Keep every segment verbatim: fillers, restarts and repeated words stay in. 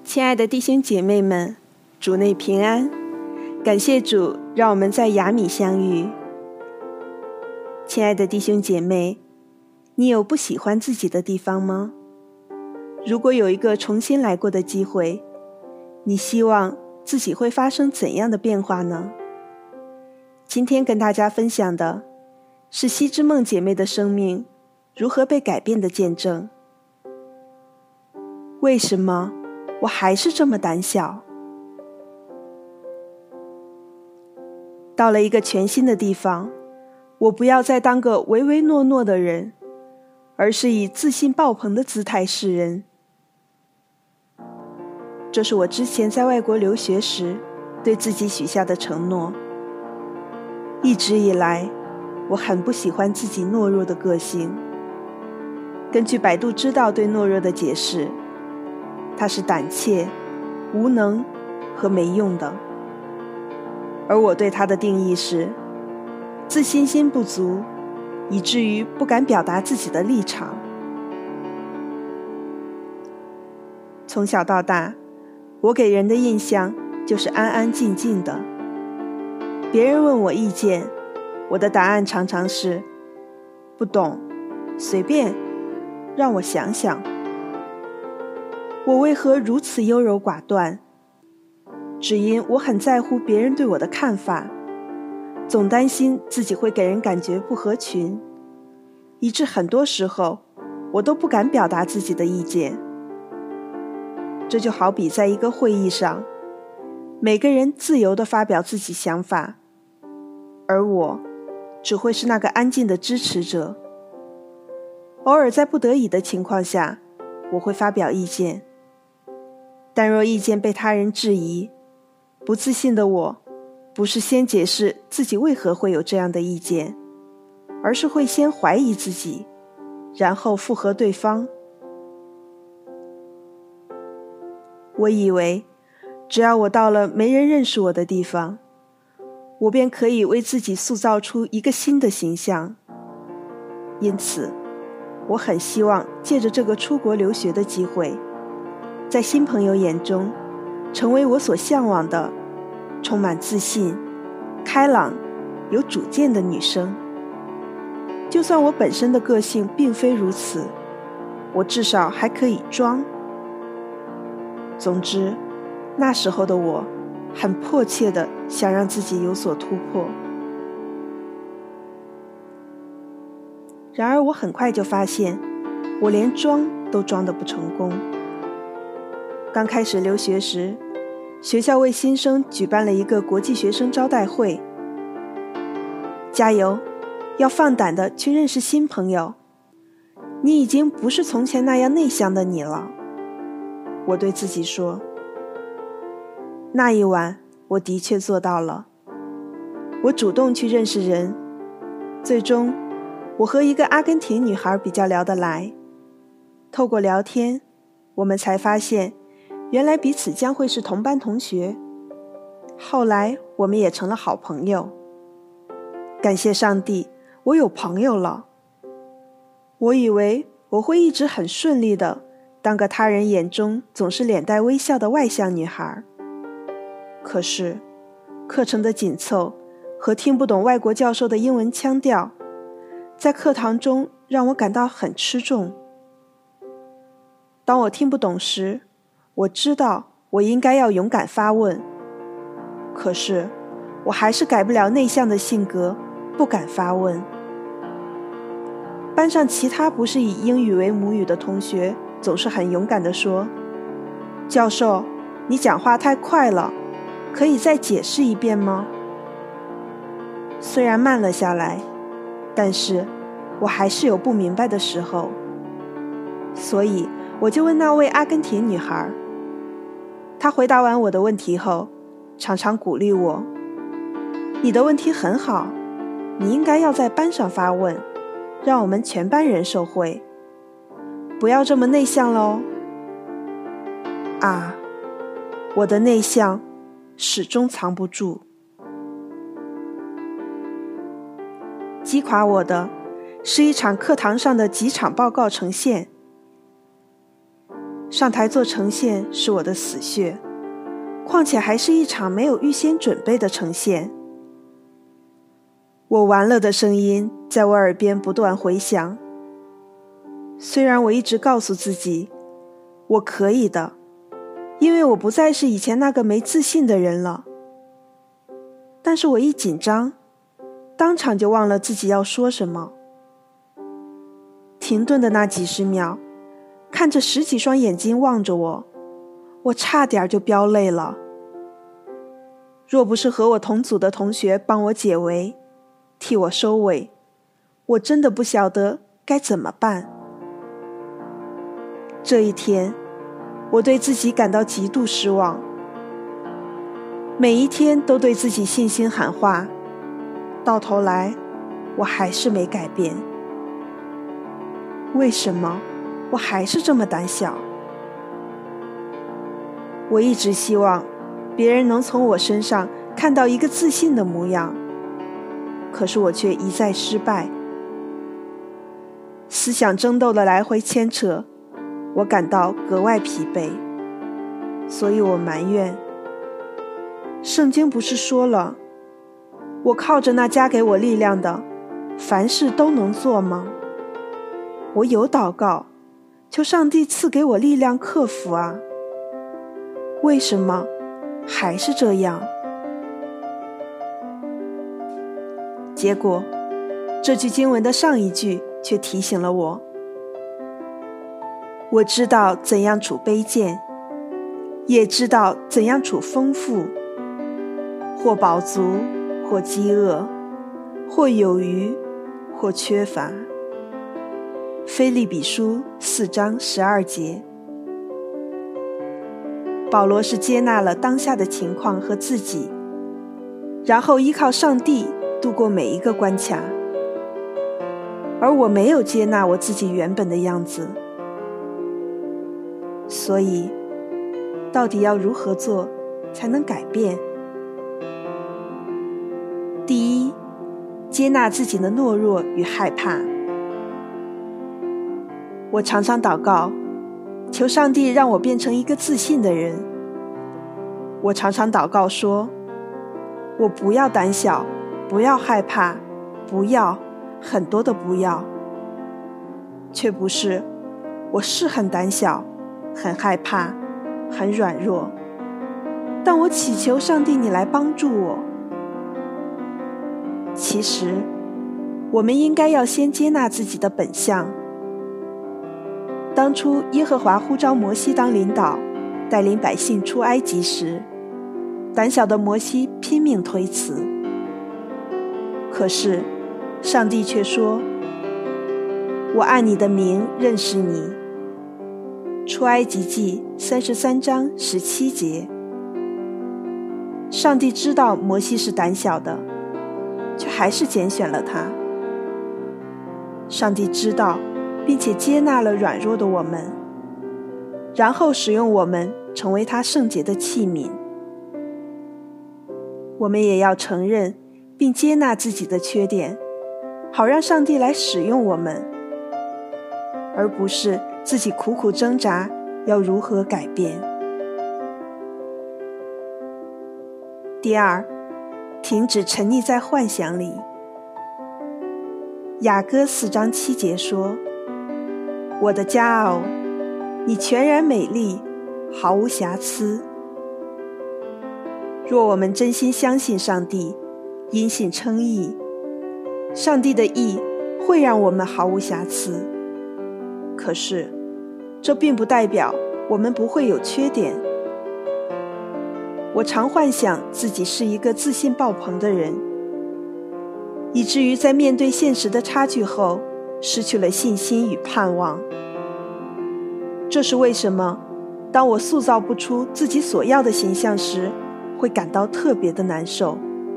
亲爱的弟兄姐妹们，主内平安，感谢主让我们在雅米相遇。亲爱的弟兄姐妹，你有不喜欢自己的地方吗？如果有一个重新来过的机会，你希望自己会发生怎样的变化呢？今天跟大家分享的是西之梦姐妹的生命如何被改变的见证。为什么我还是这么胆小？到了一个全新的地方，我不要再当个唯唯诺诺的人，而是以自信爆棚的姿态示人。这是我之前在外国留学时对自己许下的承诺。一直以来，我很不喜欢自己懦弱的个性。根据百度知道对懦弱的解释，它是胆怯、无能和没用的。而我对它的定义是自信心不足，以至于不敢表达自己的立场。从小到大，我给人的印象就是安安静静的。别人问我意见，我的答案常常是不懂，随便，让我想想。我为何如此优柔寡断？只因我很在乎别人对我的看法，总担心自己会给人感觉不合群，以致很多时候我都不敢表达自己的意见。这就好比在一个会议上，每个人自由地发表自己想法，而我只会是那个安静的支持者。偶尔在不得已的情况下，我会发表意见，但若意见被他人质疑，不自信的我不是先解释自己为何会有这样的意见，而是会先怀疑自己，然后附和对方。我以为只要我到了没人认识我的地方，我便可以为自己塑造出一个新的形象。因此我很希望借着这个出国留学的机会，在新朋友眼中成为我所向往的充满自信、开朗、有主见的女生。就算我本身的个性并非如此，我至少还可以装。总之，那时候的我很迫切地想让自己有所突破。然而我很快就发现，我连装都装得不成功。刚开始留学时，学校为新生举办了一个国际学生招待会。加油，要放胆地去认识新朋友。你已经不是从前那样内向的你了，我对自己说。那一晚，我的确做到了。我主动去认识人，最终我和一个阿根廷女孩比较聊得来。透过聊天，我们才发现原来彼此将会是同班同学。后来我们也成了好朋友。感谢上帝，我有朋友了。我以为我会一直很顺利的当个他人眼中总是脸带微笑的外向女孩。可是课程的紧凑和听不懂外国教授的英文腔调，在课堂中让我感到很吃重。当我听不懂时，我知道我应该要勇敢发问，可是我还是改不了内向的性格，不敢发问。班上其他不是以英语为母语的同学总是很勇敢地说，教授，你讲话太快了，可以再解释一遍吗？虽然慢了下来，但是我还是有不明白的时候，所以我就问那位阿根廷女孩。她回答完我的问题后，常常鼓励我，你的问题很好，你应该要在班上发问，让我们全班人受惠，不要这么内向咯。啊，我的内向始终藏不住。击垮我的是一场课堂上的几场报告呈现。 上台做呈现是我的死穴，况且还是一场没有预先准备的呈现。我完了的声音在我耳边不断回响。虽然我一直告诉自己，我可以的，因为我不再是以前那个没自信的人了。但是我一紧张，当场就忘了自己要说什么。停顿的那几十秒，看着十几双眼睛望着我，我差点就飙泪了。若不是和我同组的同学帮我解围，替我收尾，我真的不晓得该怎么办。这一天，我对自己感到极度失望。每一天都对自己信心喊话，到头来，我还是没改变。为什么我还是这么胆小？我一直希望别人能从我身上看到一个自信的模样，可是我却一再失败。思想争斗的来回牵扯，我感到格外疲惫，所以我埋怨，圣经不是说了，我靠着那加给我力量的，凡事都能做吗？我有祷告，求上帝赐给我力量克服啊。为什么还是这样？结果，这句经文的上一句却提醒了我，我知道怎样处卑贱，也知道怎样处丰富，或饱足，或饥饿，或有余，或缺乏。腓立比书四章十二节。保罗是接纳了当下的情况和自己，然后依靠上帝度过每一个关卡。而我没有接纳我自己原本的样子，所以到底要如何做才能改变？第一，接纳自己的懦弱与害怕。我常常祷告，求上帝让我变成一个自信的人。我常常祷告说，我不要胆小，不要害怕，不要，很多的不要。却不是，我是很胆小，很害怕，很软弱，但我祈求上帝你来帮助我。其实，我们应该要先接纳自己的本相。当初耶和华呼召摩西当领导，带领百姓出埃及时，胆小的摩西拼命推辞。可是，上帝却说，我按你的名认识你。出埃及记三十三章十七节。上帝知道摩西是胆小的，却还是拣选了他。上帝知道并且接纳了软弱的我们，然后使用我们成为他圣洁的器皿。我们也要承认并接纳自己的缺点，好让上帝来使用我们，而不是自己苦苦挣扎要如何改变。第二，停止沉溺在幻想里。雅歌四章七节说，我的佳偶，你全然美丽，毫无瑕疵。若我们真心相信上帝，因信称义，上帝的义会让我们毫无瑕疵。可是，这并不代表我们不会有缺点。我常幻想自己是一个自信爆棚的人，以至于在面对现实的差距后，失去了信心与盼望。这是为什么当我塑造不出自己所要的形象时，会感到特别的难受。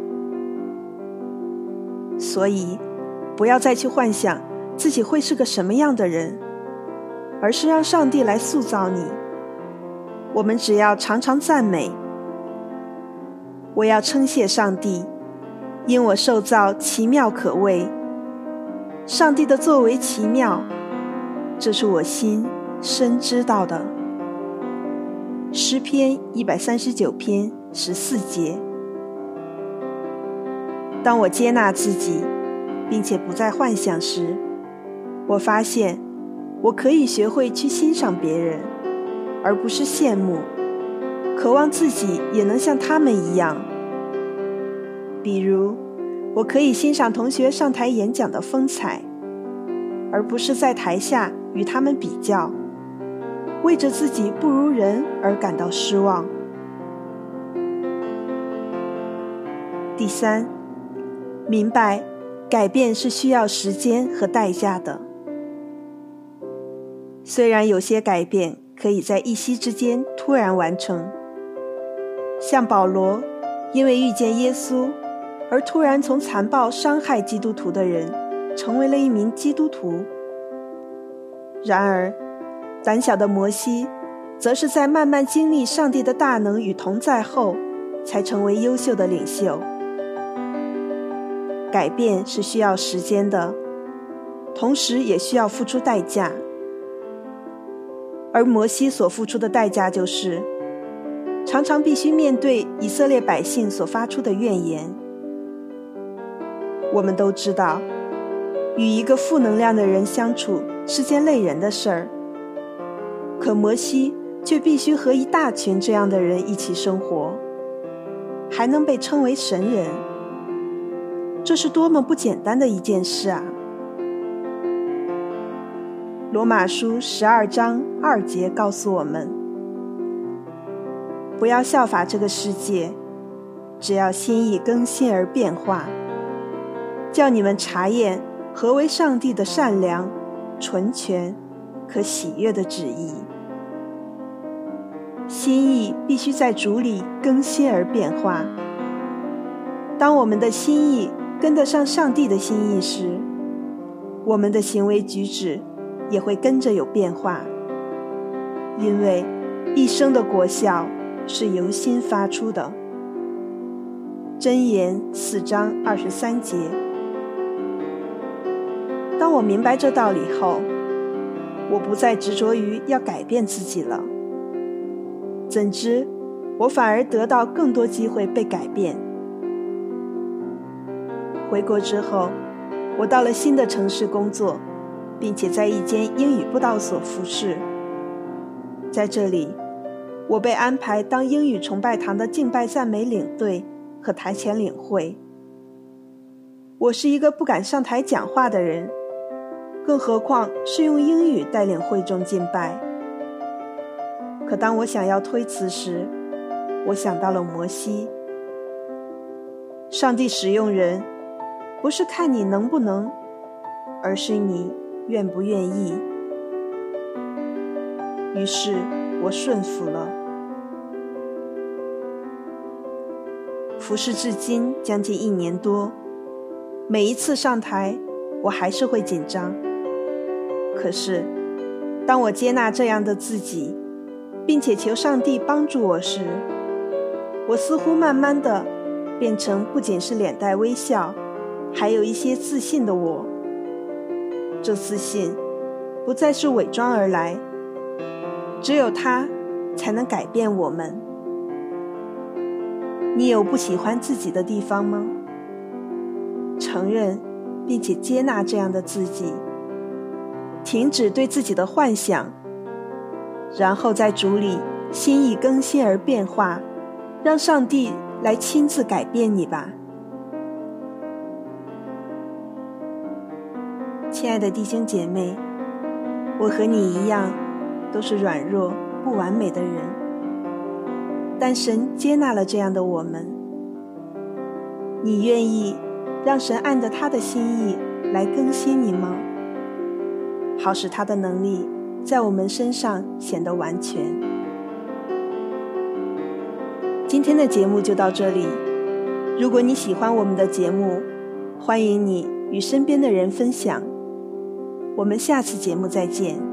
所以，不要再去幻想自己会是个什么样的人，而是让上帝来塑造你。我们只要常常赞美，我要称谢上帝，因我受造奇妙可畏。上帝的作为奇妙，这是我心深知道的。 诗篇一百三十九篇十四节。当我接纳自己，并且不再幻想时，我发现我可以学会去欣赏别人，而不是羡慕，渴望自己也能像他们一样。比如，我可以欣赏同学上台演讲的风采，而不是在台下与他们比较，为着自己不如人而感到失望。第三，明白改变是需要时间和代价的。虽然有些改变可以在一夕之间突然完成，像保罗因为遇见耶稣而突然从残暴伤害基督徒的人成为了一名基督徒。然而胆小的摩西则是在慢慢经历上帝的大能与同在后才成为优秀的领袖。改变是需要时间的，同时也需要付出代价。而摩西所付出的代价就是常常必须面对以色列百姓所发出的怨言。我们都知道，与一个负能量的人相处是件累人的事儿，可摩西却必须和一大群这样的人一起生活，还能被称为神人，这是多么不简单的一件事啊！罗马书十二章二节告诉我们，不要效法这个世界，只要心意更新而变化，叫你们查验何为上帝的善良、纯全、可喜悦的旨意。心意必须在主里更新而变化。当我们的心意跟得上上帝的心意时，我们的行为举止也会跟着有变化，因为一生的果效是由心发出的。箴言四章二十三节。当我明白这道理后，我不再执着于要改变自己了，怎知我反而得到更多机会被改变。回国之后，我到了新的城市工作，并且在一间英语布道所服侍。在这里，我被安排当英语崇拜堂的敬拜赞美领队和台前领会。我是一个不敢上台讲话的人，更何况是用英语带领会众敬拜。可当我想要推辞时，我想到了摩西。上帝使用人，不是看你能不能，而是你愿不愿意。于是我顺服了。服侍至今将近一年多，每一次上台，我还是会紧张。可是，当我接纳这样的自己，并且求上帝帮助我时，我似乎慢慢的变成不仅是脸带微笑，还有一些自信的我。这自信不再是伪装而来，只有它才能改变我们。你有不喜欢自己的地方吗？承认并且接纳这样的自己，停止对自己的幻想，然后在主里心意更新而变化，让上帝来亲自改变你吧。亲爱的弟兄姐妹，我和你一样，都是软弱不完美的人，但神接纳了这样的我们。你愿意让神按着他的心意来更新你吗？好使他的能力在我们身上显得完全。今天的节目就到这里。如果你喜欢我们的节目，欢迎你与身边的人分享。我们下次节目再见。